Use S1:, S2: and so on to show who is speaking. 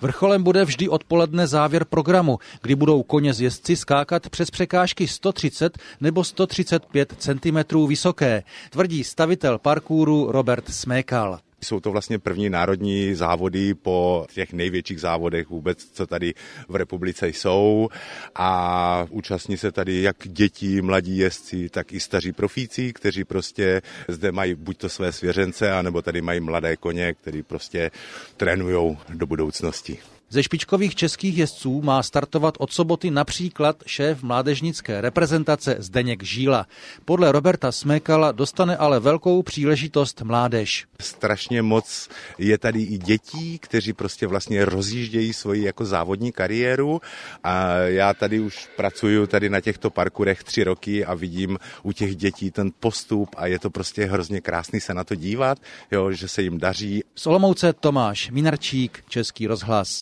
S1: Vrcholem bude vždy odpoledne závěr programu, kdy budou koně s jezdci skákat přes překážky 130 nebo 135 cm vysoké, tvrdí stavitel parkouru Robert Smékal.
S2: Jsou to vlastně první národní závody po těch největších závodech vůbec, co tady v republice jsou, a účastní se tady jak děti, mladí jezdci, tak i staří profíci, kteří prostě zde mají buď to své svěřence, anebo tady mají mladé koně, kteří prostě trénujou do budoucnosti.
S1: Ze špičkových českých jezdců má startovat od soboty například šéf mládežnické reprezentace Zdeněk Žíla. Podle Roberta Smékala dostane ale velkou příležitost mládež.
S2: Strašně moc je tady i dětí, kteří prostě vlastně rozjíždějí svoji jako závodní kariéru, a já tady už pracuju tady na těchto parkourech 3 roky a vidím u těch dětí ten postup a je to prostě hrozně krásný se na to dívat, jo, že se jim daří.
S1: Z Olomouce Tomáš Minarčík, Český rozhlas.